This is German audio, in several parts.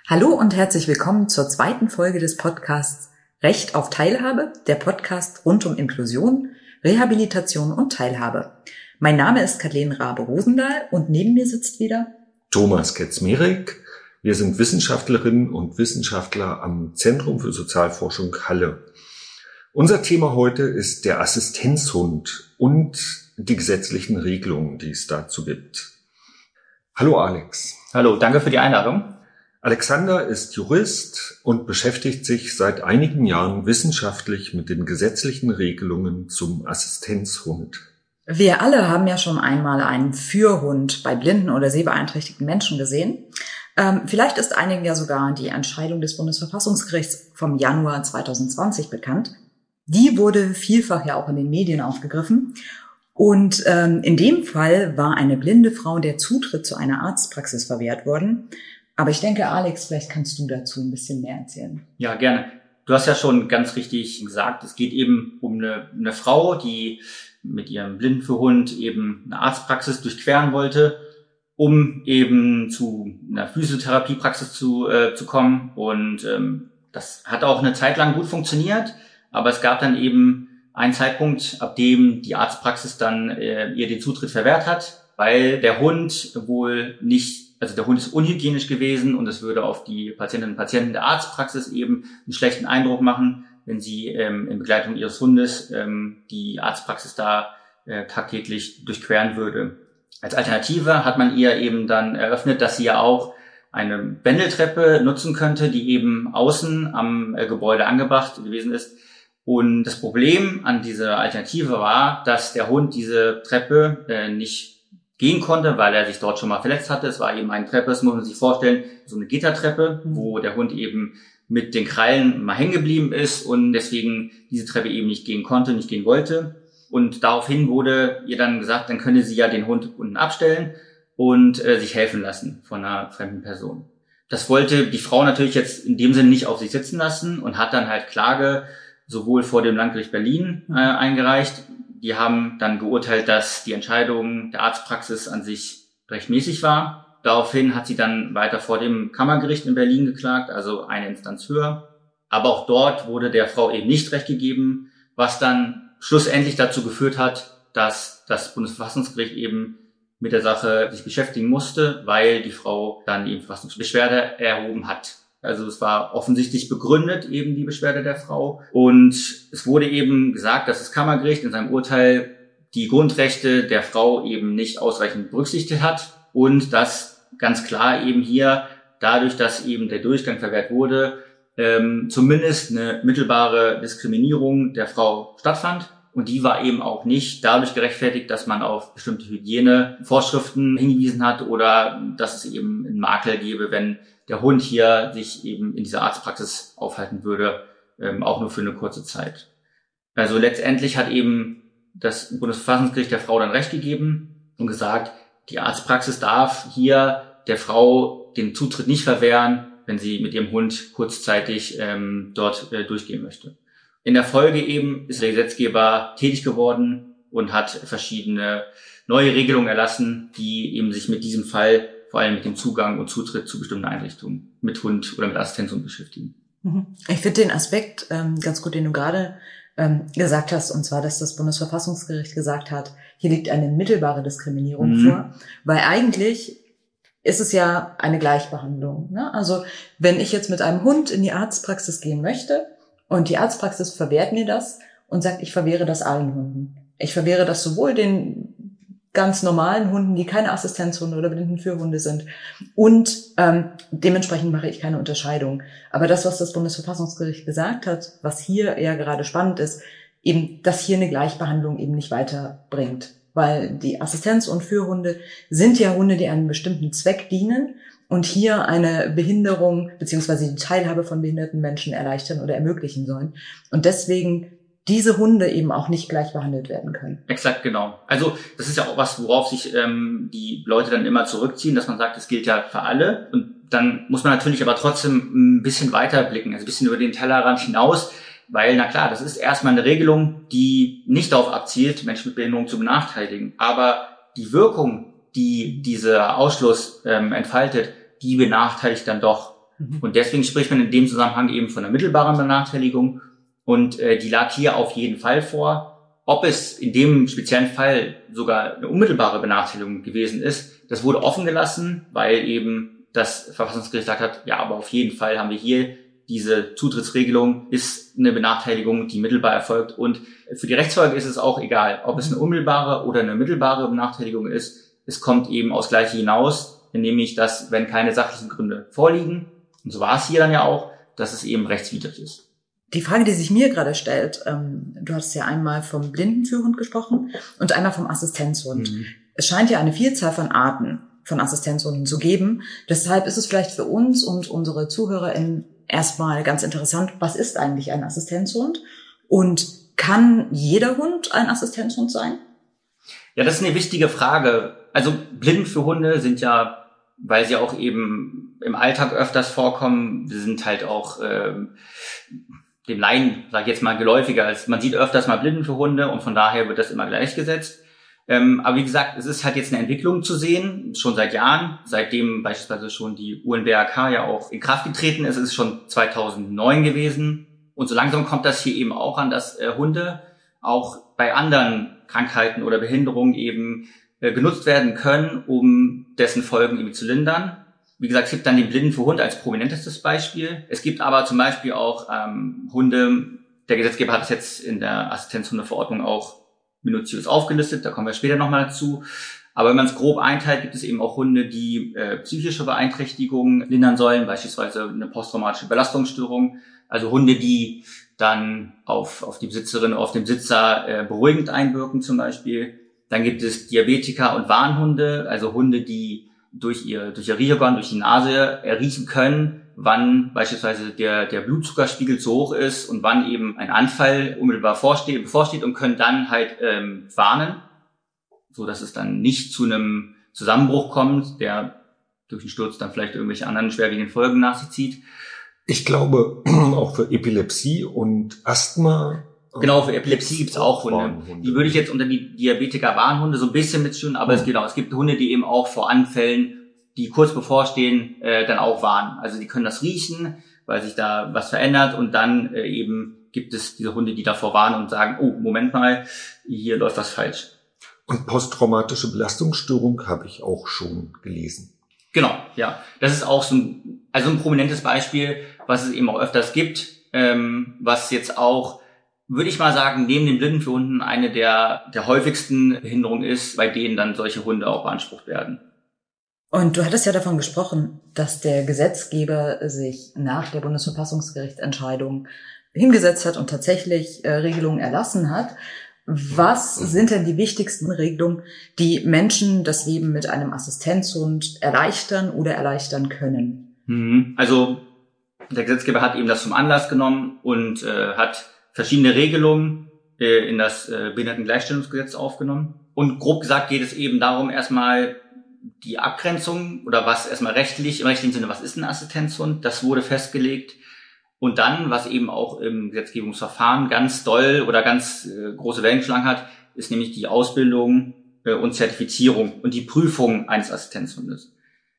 Hallo und herzlich willkommen zur zweiten Folge des Podcasts Recht auf Teilhabe, der Podcast rund um Inklusion, Rehabilitation und Teilhabe. Mein Name ist Kathleen Rabe-Rosendahl und neben mir sitzt wieder Thomas Ketzmerek. Wir sind Wissenschaftlerinnen und Wissenschaftler am Zentrum für Sozialforschung Halle. Unser Thema heute ist der Assistenzhund und die gesetzlichen Regelungen, die es dazu gibt. Hallo Alex. Hallo, danke für die Einladung. Alexander ist Jurist und beschäftigt sich seit einigen Jahren wissenschaftlich mit den gesetzlichen Regelungen zum Assistenzhund. Wir alle haben ja schon einmal einen Führhund bei blinden oder sehbeeinträchtigten Menschen gesehen. Vielleicht ist einigen ja sogar die Entscheidung des Bundesverfassungsgerichts vom Januar 2020 bekannt. Die wurde vielfach ja auch in den Medien aufgegriffen. Und in dem Fall war eine blinde Frau der Zutritt zu einer Arztpraxis verwehrt worden. Aber ich denke, Alex, vielleicht kannst du dazu ein bisschen mehr erzählen. Ja, gerne. Du hast ja schon ganz richtig gesagt, es geht eben um eine Frau, die mit ihrem Blindenführhund eben eine Arztpraxis durchqueren wollte, um eben zu einer Physiotherapiepraxis zu kommen. Und das hat auch eine Zeit lang gut funktioniert, aber es gab dann eben einen Zeitpunkt, ab dem die Arztpraxis dann ihr den Zutritt verwehrt hat, weil der Hund wohl nicht, also der Hund ist unhygienisch gewesen und es würde auf die Patientinnen und Patienten der Arztpraxis eben einen schlechten Eindruck machen, wenn sie in Begleitung ihres Hundes die Arztpraxis da tagtäglich durchqueren würde. Als Alternative hat man ihr eben dann eröffnet, dass sie ja auch eine Wendeltreppe nutzen könnte, die eben außen am Gebäude angebracht gewesen ist. Und das Problem an dieser Alternative war, dass der Hund diese Treppe nicht gehen konnte, weil er sich dort schon mal verletzt hatte. Es war eben eine Treppe, das muss man sich vorstellen, so eine Gittertreppe, wo der Hund eben mit den Krallen mal hängen geblieben ist und deswegen diese Treppe eben nicht gehen konnte, nicht gehen wollte. Und daraufhin wurde ihr dann gesagt, dann könne sie ja den Hund unten abstellen und sich helfen lassen von einer fremden Person. Das wollte die Frau natürlich jetzt in dem Sinne nicht auf sich sitzen lassen und hat dann halt Klage sowohl vor dem Landgericht Berlin eingereicht. Die haben dann geurteilt, dass die Entscheidung der Arztpraxis an sich rechtmäßig war. Daraufhin hat sie dann weiter vor dem Kammergericht in Berlin geklagt, also eine Instanz höher. Aber auch dort wurde der Frau eben nicht recht gegeben, was dann schlussendlich dazu geführt hat, dass das Bundesverfassungsgericht eben mit der Sache sich beschäftigen musste, weil die Frau dann eben Verfassungsbeschwerde erhoben hat. Also es war offensichtlich begründet, eben die Beschwerde der Frau. Und es wurde eben gesagt, dass das Kammergericht in seinem Urteil die Grundrechte der Frau eben nicht ausreichend berücksichtigt hat und dass ganz klar eben hier, dadurch, dass eben der Durchgang verwehrt wurde, zumindest eine mittelbare Diskriminierung der Frau stattfand. Und die war eben auch nicht dadurch gerechtfertigt, dass man auf bestimmte Hygienevorschriften hingewiesen hat oder dass es eben einen Makel gäbe, wenn der Hund hier sich eben in dieser Arztpraxis aufhalten würde, auch nur für eine kurze Zeit. Also letztendlich hat eben das Bundesverfassungsgericht der Frau dann Recht gegeben und gesagt, die Arztpraxis darf hier der Frau den Zutritt nicht verwehren, wenn sie mit ihrem Hund kurzzeitig dort durchgehen möchte. In der Folge eben ist der Gesetzgeber tätig geworden und hat verschiedene neue Regelungen erlassen, die eben sich mit diesem Fall, vor allem mit dem Zugang und Zutritt zu bestimmten Einrichtungen mit Hund oder mit Assistenzhund beschäftigen. Ich finde den Aspekt ganz gut, den du gerade gesagt hast, und zwar, dass das Bundesverfassungsgericht gesagt hat, hier liegt eine mittelbare Diskriminierung vor, weil eigentlich ist es ja eine Gleichbehandlung, ne? Also wenn ich jetzt mit einem Hund in die Arztpraxis gehen möchte und die Arztpraxis verwehrt mir das und sagt, ich verwehre das allen Hunden. Ich verwehre das sowohl den ganz normalen Hunden, die keine Assistenzhunde oder Blindenführhunde sind. Und dementsprechend mache ich keine Unterscheidung. Aber das, was das Bundesverfassungsgericht gesagt hat, was hier ja gerade spannend ist, eben, dass hier eine Gleichbehandlung eben nicht weiterbringt. Weil die Assistenz- und Führhunde sind ja Hunde, die einem bestimmten Zweck dienen und hier eine Behinderung beziehungsweise die Teilhabe von behinderten Menschen erleichtern oder ermöglichen sollen. Und deswegen diese Hunde eben auch nicht gleich behandelt werden können. Exakt, genau. Also das ist ja auch was, worauf sich die Leute dann immer zurückziehen, dass man sagt, es gilt ja für alle. Und dann muss man natürlich aber trotzdem ein bisschen weiter blicken, also ein bisschen über den Tellerrand hinaus, weil, na klar, das ist erstmal eine Regelung, die nicht darauf abzielt, Menschen mit Behinderung zu benachteiligen. Aber die Wirkung, die dieser Ausschluss entfaltet, die benachteiligt dann doch Und deswegen spricht man in dem Zusammenhang eben von einer mittelbaren Benachteiligung. Und die lag hier auf jeden Fall vor. Ob es in dem speziellen Fall sogar eine unmittelbare Benachteiligung gewesen ist, das wurde offen gelassen, weil eben das Verfassungsgericht gesagt hat, ja, aber auf jeden Fall haben wir hier diese Zutrittsregelung, ist eine Benachteiligung, die mittelbar erfolgt. Und für die Rechtsfolge ist es auch egal, ob es eine unmittelbare oder eine mittelbare Benachteiligung ist. Es kommt eben aufs Gleiche hinaus, nämlich, dass, wenn keine sachlichen Gründe vorliegen, und so war es hier dann ja auch, dass es eben rechtswidrig ist. Die Frage, die sich mir gerade stellt, du hast ja einmal vom Blindenführhund gesprochen und einmal vom Assistenzhund. Es scheint ja eine Vielzahl von Arten von Assistenzhunden zu geben. Deshalb ist es vielleicht für uns und unsere ZuhörerInnen erstmal ganz interessant, was ist eigentlich ein Assistenzhund? Und kann jeder Hund ein Assistenzhund sein? Ja, das ist eine wichtige Frage. Also Blindenführhunde sind ja, weil sie auch eben im Alltag öfters vorkommen, sie sind halt auch dem Laien, sag ich jetzt mal, geläufiger. Also man sieht öfters mal Blindenführhunde und von daher wird das immer gleichgesetzt. Aber wie gesagt, es ist halt jetzt eine Entwicklung zu sehen, schon seit Jahren, seitdem beispielsweise schon die UNBRK ja auch in Kraft getreten ist, es schon 2009 gewesen. Und so langsam kommt das hier eben auch an, dass Hunde auch bei anderen Krankheiten oder Behinderungen eben genutzt werden können, um dessen Folgen eben zu lindern. Wie gesagt, es gibt dann den Blindenführhund als prominentestes Beispiel. Es gibt aber zum Beispiel auch Hunde, der Gesetzgeber hat es jetzt in der Assistenzhundeverordnung auch minutiös aufgelistet, da kommen wir später nochmal dazu. Aber wenn man es grob einteilt, gibt es eben auch Hunde, die psychische Beeinträchtigungen lindern sollen, beispielsweise eine posttraumatische Belastungsstörung. Also Hunde, die dann auf die Besitzerin, auf den Besitzer beruhigend einwirken zum Beispiel. Dann gibt es Diabetiker und Warnhunde, also Hunde, die durch ihr Riechorgan, durch die Nase riechen können, wann beispielsweise der Blutzuckerspiegel zu hoch ist und wann eben ein Anfall unmittelbar bevorsteht und können dann halt warnen, so dass es dann nicht zu einem Zusammenbruch kommt, der durch den Sturz dann vielleicht irgendwelche anderen schwerwiegenden Folgen nach sich zieht. Ich glaube, auch für Epilepsie und Asthma. Genau, für Epilepsie gibt's auch Hunde. Die würde ich jetzt unter die Diabetiker-Warnhunde so ein bisschen mitschüren, aber es gibt Hunde, die eben auch vor Anfällen, die kurz bevorstehen, dann auch warnen. Also die können das riechen, weil sich da was verändert und dann eben gibt es diese Hunde, die davor warnen und sagen, oh, Moment mal, hier läuft was falsch. Und posttraumatische Belastungsstörung habe ich auch schon gelesen. Genau, ja. Das ist auch so ein prominentes Beispiel, was es eben auch öfters gibt, was jetzt auch, würde ich mal sagen, neben den Blindenführhunden eine der häufigsten Behinderungen ist, bei denen dann solche Hunde auch beansprucht werden. Und du hattest ja davon gesprochen, dass der Gesetzgeber sich nach der Bundesverfassungsgerichtsentscheidung hingesetzt hat und tatsächlich Regelungen erlassen hat. Was sind denn die wichtigsten Regelungen, die Menschen das Leben mit einem Assistenzhund erleichtern oder erleichtern können? Also der Gesetzgeber hat eben das zum Anlass genommen und hat verschiedene Regelungen in das Behindertengleichstellungsgesetz aufgenommen. Und grob gesagt geht es eben darum, erstmal die Abgrenzung oder was erstmal im rechtlichen Sinne, was ist ein Assistenzhund, das wurde festgelegt. Und dann, was eben auch im Gesetzgebungsverfahren ganz doll oder ganz große Wellen geschlagen hat, ist nämlich die Ausbildung und Zertifizierung und die Prüfung eines Assistenzhundes.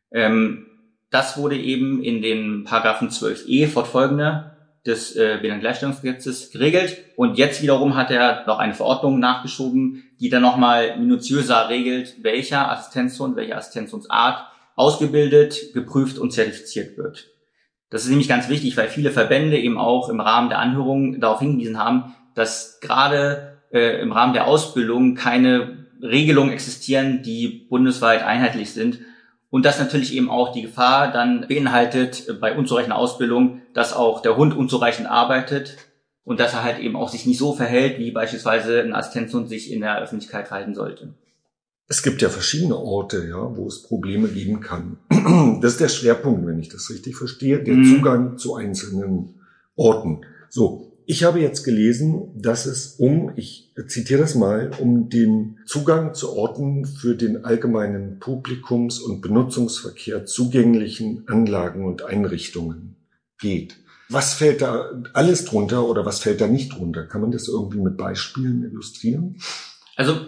Das wurde eben in den Paragraphen 12e fortfolgende des Behindertengleichstellungsgesetzes geregelt. Und jetzt wiederum hat er noch eine Verordnung nachgeschoben, die dann nochmal minutiöser regelt, welcher Assistenzhund, welche Assistenzhundsart ausgebildet, geprüft und zertifiziert wird. Das ist nämlich ganz wichtig, weil viele Verbände eben auch im Rahmen der Anhörung darauf hingewiesen haben, dass gerade im Rahmen der Ausbildung keine Regelungen existieren, die bundesweit einheitlich sind. Und das natürlich eben auch die Gefahr dann beinhaltet bei unzureichender Ausbildung, dass auch der Hund unzureichend arbeitet und dass er halt eben auch sich nicht so verhält, wie beispielsweise ein Assistenzhund sich in der Öffentlichkeit verhalten sollte. Es gibt ja verschiedene Orte, ja, wo es Probleme geben kann. Das ist der Schwerpunkt, wenn ich das richtig verstehe, der Zugang zu einzelnen Orten. So, ich habe jetzt gelesen, dass es ich zitiere das mal, um den Zugang zu Orten für den allgemeinen Publikums- und Benutzungsverkehr zugänglichen Anlagen und Einrichtungen geht. Was fällt da alles drunter oder was fällt da nicht drunter? Kann man das irgendwie mit Beispielen illustrieren? Also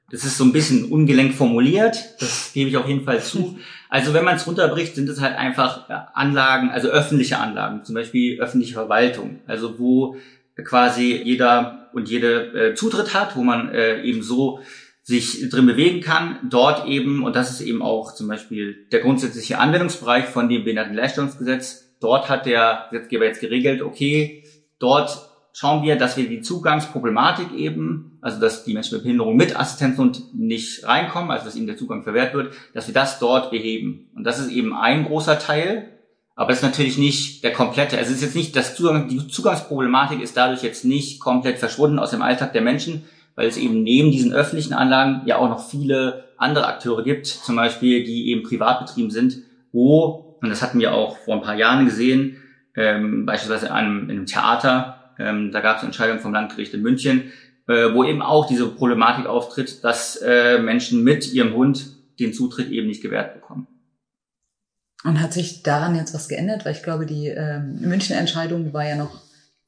Das ist so ein bisschen ungelenk formuliert, das gebe ich auf jeden Fall zu. Also wenn man es runterbricht, sind es halt einfach Anlagen, also öffentliche Anlagen, zum Beispiel öffentliche Verwaltung, also wo quasi jeder und jede Zutritt hat, wo man eben so sich drin bewegen kann, dort eben, und das ist eben auch zum Beispiel der grundsätzliche Anwendungsbereich von dem Behindertengleichstellungsgesetz, dort hat der Gesetzgeber jetzt geregelt, okay, dort schauen wir, dass wir die Zugangsproblematik eben, also dass die Menschen mit Behinderung mit Assistenzhund nicht reinkommen, also dass ihnen der Zugang verwehrt wird, dass wir das dort beheben. Und das ist eben ein großer Teil, aber das ist natürlich nicht der komplette, also es ist jetzt nicht, die Zugangsproblematik ist dadurch jetzt nicht komplett verschwunden aus dem Alltag der Menschen, weil es eben neben diesen öffentlichen Anlagen ja auch noch viele andere Akteure gibt, zum Beispiel, die eben privat betrieben sind, wo, und das hatten wir auch vor ein paar Jahren gesehen, beispielsweise in einem Theater, da gab es eine Entscheidung vom Landgericht in München, wo eben auch diese Problematik auftritt, dass Menschen mit ihrem Hund den Zutritt eben nicht gewährt bekommen. Und hat sich daran jetzt was geändert? Weil ich glaube, die Münchner Entscheidung war ja noch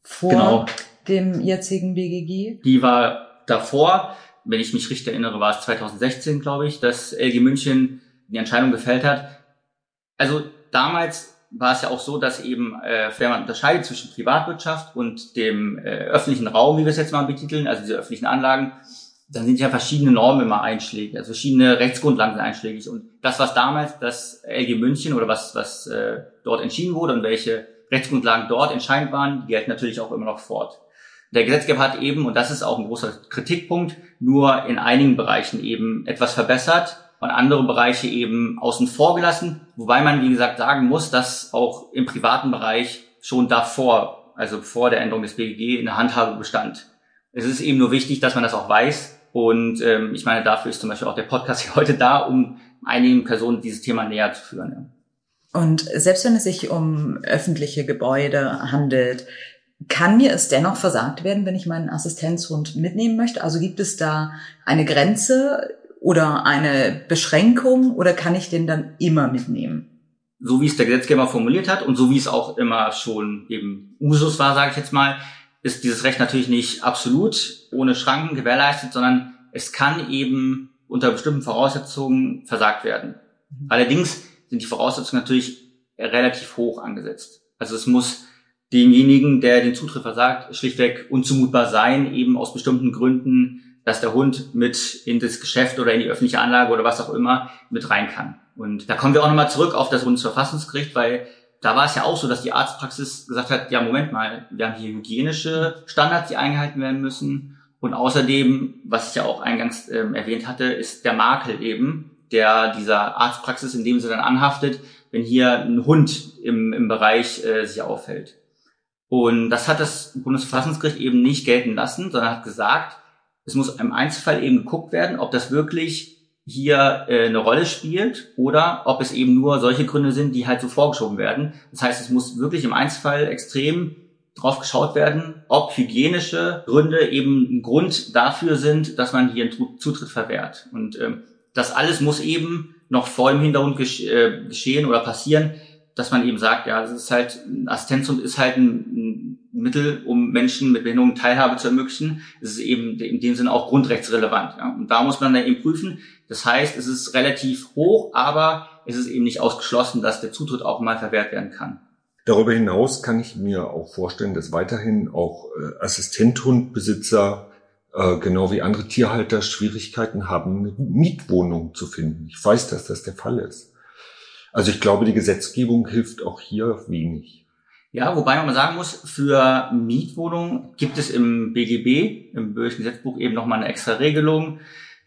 vor dem jetzigen BGG. Die war davor, wenn ich mich richtig erinnere, war es 2016, glaube ich, dass LG München die Entscheidung gefällt hat. Also damals war es ja auch so, dass eben, wenn man unterscheidet zwischen Privatwirtschaft und dem öffentlichen Raum, wie wir es jetzt mal betiteln, also diese öffentlichen Anlagen, dann sind ja verschiedene Normen immer einschlägig, also verschiedene Rechtsgrundlagen sind einschlägig. Und das, was damals das LG München oder was dort entschieden wurde und welche Rechtsgrundlagen dort entscheidend waren, die gelten natürlich auch immer noch fort. Der Gesetzgeber hat eben, und das ist auch ein großer Kritikpunkt, nur in einigen Bereichen eben etwas verbessert und andere Bereiche eben außen vor gelassen, wobei man, wie gesagt, sagen muss, dass auch im privaten Bereich schon davor, also vor der Änderung des BGG, eine Handhabe bestand. Es ist eben nur wichtig, dass man das auch weiß und ich meine, dafür ist zum Beispiel auch der Podcast hier heute da, um einigen Personen dieses Thema näher zu führen. Ja. Und selbst wenn es sich um öffentliche Gebäude handelt, kann mir es dennoch versagt werden, wenn ich meinen Assistenzhund mitnehmen möchte? Also gibt es da eine Grenze oder eine Beschränkung oder kann ich den dann immer mitnehmen? So wie es der Gesetzgeber formuliert hat und so wie es auch immer schon eben Usus war, sage ich jetzt mal, ist dieses Recht natürlich nicht absolut ohne Schranken gewährleistet, sondern es kann eben unter bestimmten Voraussetzungen versagt werden. Allerdings sind die Voraussetzungen natürlich relativ hoch angesetzt. Also es muss demjenigen, der den Zutritt versagt, schlichtweg unzumutbar sein, eben aus bestimmten Gründen, dass der Hund mit in das Geschäft oder in die öffentliche Anlage oder was auch immer mit rein kann. Und da kommen wir auch nochmal zurück auf das Bundesverfassungsgericht, weil da war es ja auch so, dass die Arztpraxis gesagt hat, ja, Moment mal, wir haben hier hygienische Standards, die eingehalten werden müssen. Und außerdem, was ich ja auch eingangs erwähnt hatte, ist der Makel eben, der dieser Arztpraxis in dem Sinne dann anhaftet, wenn hier ein Hund im Bereich sich aufhält. Und das hat das Bundesverfassungsgericht eben nicht gelten lassen, sondern hat gesagt, es muss im Einzelfall eben geguckt werden, ob das wirklich hier eine Rolle spielt oder ob es eben nur solche Gründe sind, die halt so vorgeschoben werden. Das heißt, es muss wirklich im Einzelfall extrem drauf geschaut werden, ob hygienische Gründe eben ein Grund dafür sind, dass man hier einen Zutritt verwehrt. Und das alles muss eben noch vor dem Hintergrund geschehen oder passieren, dass man eben sagt, ja, das ist halt, ein Assistenzhund ist halt ein Mittel, um Menschen mit Behinderung Teilhabe zu ermöglichen. Es ist eben in dem Sinne auch grundrechtsrelevant. Ja. Und da muss man dann eben prüfen. Das heißt, es ist relativ hoch, aber es ist eben nicht ausgeschlossen, dass der Zutritt auch mal verwehrt werden kann. Darüber hinaus kann ich mir auch vorstellen, dass weiterhin auch Assistenzhundbesitzer genau wie andere Tierhalter Schwierigkeiten haben, eine Mietwohnung zu finden. Ich weiß, dass das der Fall ist. Also ich glaube, die Gesetzgebung hilft auch hier wenig. Ja, wobei man mal sagen muss, für Mietwohnungen gibt es im BGB, im Bürgerlichen Gesetzbuch, eben nochmal eine extra Regelung,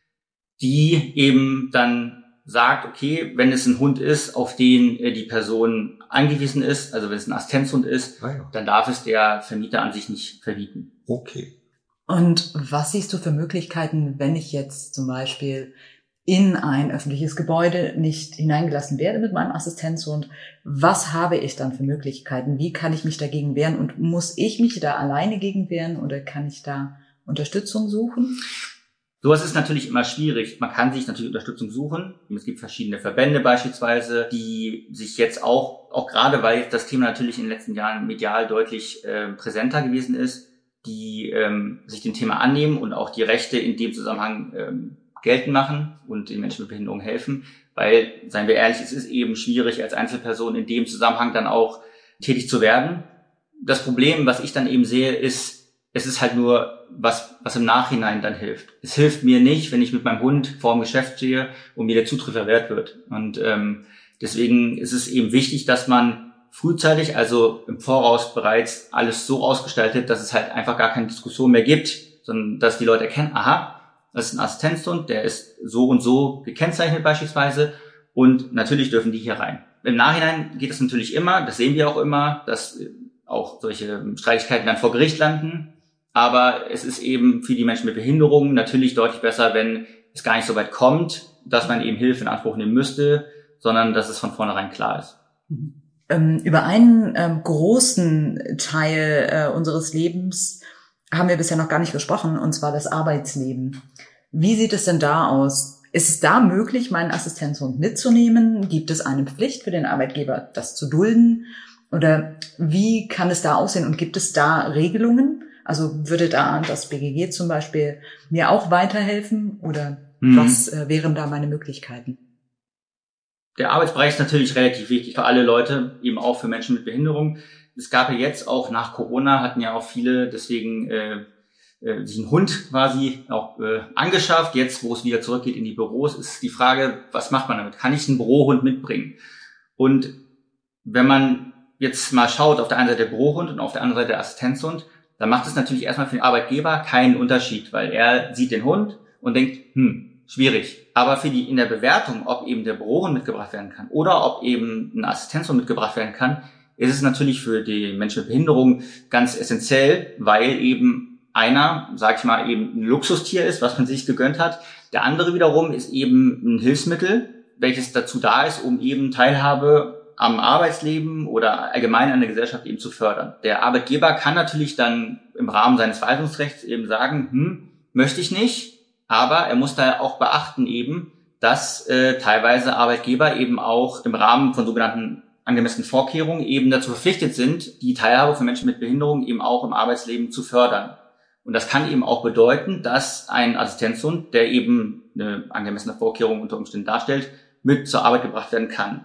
die eben dann sagt, okay, wenn es ein Hund ist, auf den die Person angewiesen ist, also wenn es ein Assistenzhund ist, dann darf es der Vermieter an sich nicht verbieten. Okay. Und was siehst du für Möglichkeiten, wenn ich jetzt zum Beispiel in ein öffentliches Gebäude nicht hineingelassen werde mit meinem Assistenzhund? Was habe ich dann für Möglichkeiten? Wie kann ich mich dagegen wehren? Und muss ich mich da alleine gegen wehren oder kann ich da Unterstützung suchen? Sowas ist natürlich immer schwierig. Man kann sich natürlich Unterstützung suchen. Es gibt verschiedene Verbände beispielsweise, die sich jetzt auch gerade weil jetzt das Thema natürlich in den letzten Jahren medial deutlich präsenter gewesen ist, die sich dem Thema annehmen und auch die Rechte in dem Zusammenhang geltend machen und den Menschen mit Behinderung helfen, weil, seien wir ehrlich, es ist eben schwierig, als Einzelperson in dem Zusammenhang dann auch tätig zu werden. Das Problem, was ich dann eben sehe, ist, es ist halt nur was im Nachhinein dann hilft. Es hilft mir nicht, wenn ich mit meinem Hund vor dem Geschäft stehe und mir der Zutritt verwehrt wird. Und deswegen ist es eben wichtig, dass man frühzeitig, also im Voraus bereits alles so ausgestaltet, dass es halt einfach gar keine Diskussion mehr gibt, sondern dass die Leute erkennen, aha, das ist ein Assistenzhund, der ist so und so gekennzeichnet beispielsweise und natürlich dürfen die hier rein. Im Nachhinein geht es natürlich immer, das sehen wir auch immer, dass auch solche Streitigkeiten dann vor Gericht landen. Aber es ist eben für die Menschen mit Behinderungen natürlich deutlich besser, wenn es gar nicht so weit kommt, dass man eben Hilfe in Anspruch nehmen müsste, sondern dass es von vornherein klar ist. Über einen großen Teil unseres Lebens haben wir bisher noch gar nicht gesprochen, und zwar das Arbeitsleben. Wie sieht es denn da aus? Ist es da möglich, meinen Assistenzhund mitzunehmen? Gibt es eine Pflicht für den Arbeitgeber, das zu dulden? Oder wie kann es da aussehen und gibt es da Regelungen? Also würde da das BGG zum Beispiel mir auch weiterhelfen oder was wären da meine Möglichkeiten? Der Arbeitsbereich ist natürlich relativ wichtig für alle Leute, eben auch für Menschen mit Behinderung. Es gab ja jetzt auch nach Corona, hatten ja auch viele deswegen sich einen Hund quasi auch angeschafft. Jetzt, wo es wieder zurückgeht in die Büros, ist die Frage, was macht man damit? Kann ich einen Bürohund mitbringen? Und wenn man jetzt mal schaut, auf der einen Seite der Bürohund und auf der anderen Seite der Assistenzhund, dann macht es natürlich erstmal für den Arbeitgeber keinen Unterschied, weil er sieht den Hund und denkt, schwierig. Aber für die in der Bewertung, ob eben der Bürohund mitgebracht werden kann oder ob eben ein Assistenzhund mitgebracht werden kann, ist es natürlich für die Menschen mit Behinderung ganz essentiell, weil eben einer, sag ich mal, eben ein Luxustier ist, was man sich gegönnt hat. Der andere wiederum ist eben ein Hilfsmittel, welches dazu da ist, um eben Teilhabe am Arbeitsleben oder allgemein an der Gesellschaft eben zu fördern. Der Arbeitgeber kann natürlich dann im Rahmen seines Verwaltungsrechts eben sagen, möchte ich nicht, aber er muss da auch beachten eben, dass teilweise Arbeitgeber eben auch im Rahmen von sogenannten angemessenen Vorkehrungen eben dazu verpflichtet sind, die Teilhabe von Menschen mit Behinderung eben auch im Arbeitsleben zu fördern. Und das kann eben auch bedeuten, dass ein Assistenzhund, der eben eine angemessene Vorkehrung unter Umständen darstellt, mit zur Arbeit gebracht werden kann.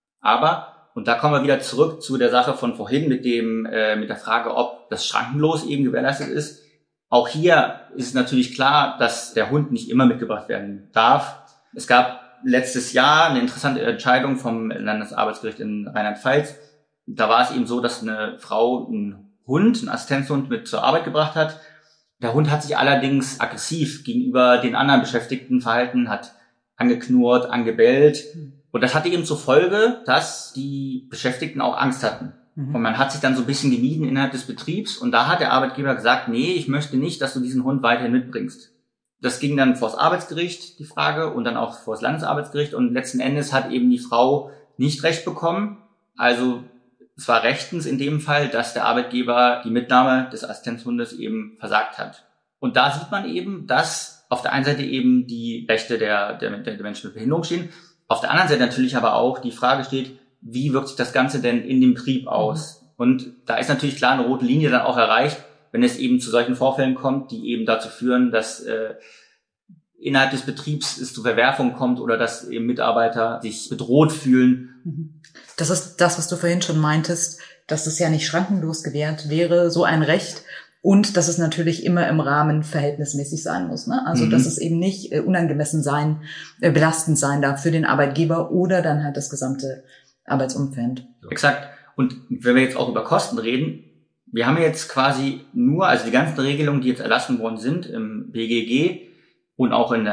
Aber, und da kommen wir wieder zurück zu der Sache von vorhin mit der Frage, ob das schrankenlos eben gewährleistet ist. Auch hier ist es natürlich klar, dass der Hund nicht immer mitgebracht werden darf. Es gab letztes Jahr eine interessante Entscheidung vom Landesarbeitsgericht in Rheinland-Pfalz. Da war es eben so, dass eine Frau einen Assistenzhund mit zur Arbeit gebracht hat. Der Hund hat sich allerdings aggressiv gegenüber den anderen Beschäftigten verhalten, hat angeknurrt, angebellt. Und das hatte eben zur Folge, dass die Beschäftigten auch Angst hatten. Und man hat sich dann so ein bisschen gemieden innerhalb des Betriebs. Und da hat der Arbeitgeber gesagt, nee, ich möchte nicht, dass du diesen Hund weiterhin mitbringst. Das ging dann vors Arbeitsgericht, die Frage, und dann auch vors Landesarbeitsgericht. Und letzten Endes hat eben die Frau nicht recht bekommen. Also es war rechtens in dem Fall, dass der Arbeitgeber die Mitnahme des Assistenzhundes eben versagt hat. Und da sieht man eben, dass auf der einen Seite eben die Rechte der Menschen mit Behinderung stehen, auf der anderen Seite natürlich aber auch die Frage steht, wie wirkt sich das Ganze denn in dem Betrieb aus? Und da ist natürlich klar eine rote Linie dann auch erreicht, wenn es eben zu solchen Vorfällen kommt, die eben dazu führen, dass innerhalb des Betriebs es zu Verwerfungen kommt oder dass eben Mitarbeiter sich bedroht fühlen. Das ist das, was du vorhin schon meintest, dass es ja nicht schrankenlos gewährt wäre, so ein Recht. Und dass es natürlich immer im Rahmen verhältnismäßig sein muss. Ne? Also dass es eben nicht unangemessen sein, belastend sein darf für den Arbeitgeber oder dann halt das gesamte Arbeitsumfeld. Exakt. Und wenn wir jetzt auch über Kosten reden, wir haben jetzt quasi nur, also die ganzen Regelungen, die jetzt erlassen worden sind im BGG und auch in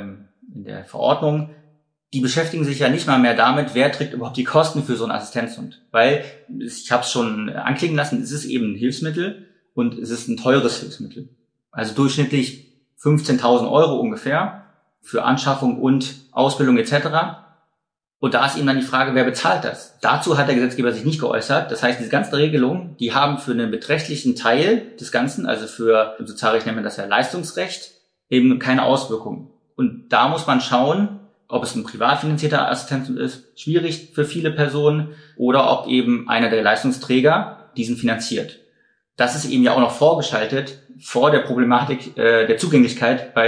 der Verordnung, die beschäftigen sich ja nicht mal mehr damit, wer trägt überhaupt die Kosten für so einen Assistenzhund. Weil, ich habe es schon anklingen lassen, es ist eben ein Hilfsmittel. Und es ist ein teures Hilfsmittel. Also durchschnittlich 15.000 € ungefähr für Anschaffung und Ausbildung etc. Und da ist eben dann die Frage, wer bezahlt das? Dazu hat der Gesetzgeber sich nicht geäußert. Das heißt, diese ganzen Regelungen, die haben für einen beträchtlichen Teil des Ganzen, also für im Sozialrecht nennt man das ja Leistungsrecht, eben keine Auswirkungen. Und da muss man schauen, ob es ein privat finanzierter Assistenzhund ist, schwierig für viele Personen, oder ob eben einer der Leistungsträger diesen finanziert. Das ist eben ja auch noch vorgeschaltet vor der Problematik der Zugänglichkeit, weil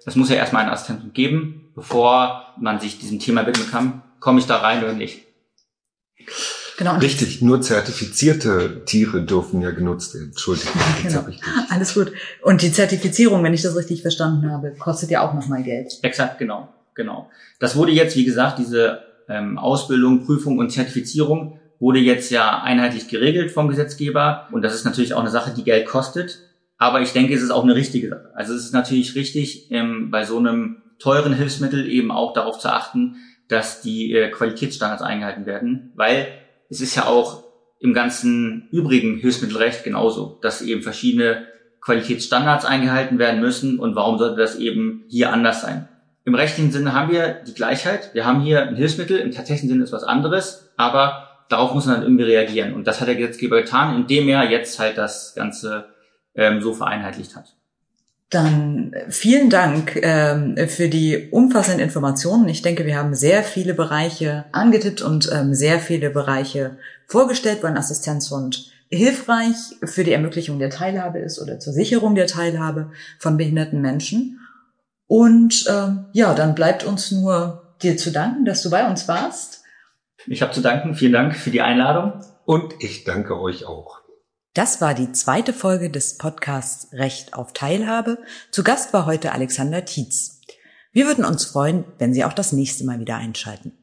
es muss ja erstmal einen Assistenten geben, bevor man sich diesem Thema widmen kann, komme ich da rein oder nicht. Genau. Richtig, nur zertifizierte Tiere dürfen ja genutzt werden. Entschuldigung. Genau. Alles gut. Und die Zertifizierung, wenn ich das richtig verstanden habe, kostet ja auch nochmal Geld. Exakt, genau. Das wurde jetzt, wie gesagt, diese Ausbildung, Prüfung und Zertifizierung wurde jetzt ja einheitlich geregelt vom Gesetzgeber. Und das ist natürlich auch eine Sache, die Geld kostet. Aber ich denke, es ist auch eine richtige Sache. Also es ist natürlich richtig, bei so einem teuren Hilfsmittel eben auch darauf zu achten, dass die Qualitätsstandards eingehalten werden, weil es ist ja auch im ganzen übrigen Hilfsmittelrecht genauso, dass eben verschiedene Qualitätsstandards eingehalten werden müssen. Und warum sollte das eben hier anders sein? Im rechtlichen Sinne haben wir die Gleichheit. Wir haben hier ein Hilfsmittel, im tatsächlichen Sinne ist was anderes, aber darauf muss man dann irgendwie reagieren. Und das hat der Gesetzgeber getan, indem er jetzt halt das Ganze so vereinheitlicht hat. Dann vielen Dank für die umfassenden Informationen. Ich denke, wir haben sehr viele Bereiche angetippt und sehr viele Bereiche vorgestellt, wo ein Assistenzhund hilfreich für die Ermöglichung der Teilhabe ist oder zur Sicherung der Teilhabe von behinderten Menschen. Und dann bleibt uns nur dir zu danken, dass du bei uns warst. Ich habe zu danken. Vielen Dank für die Einladung. Und ich danke euch auch. Das war die 2. Folge des Podcasts Recht auf Teilhabe. Zu Gast war heute Alexander Tietz. Wir würden uns freuen, wenn Sie auch das nächste Mal wieder einschalten.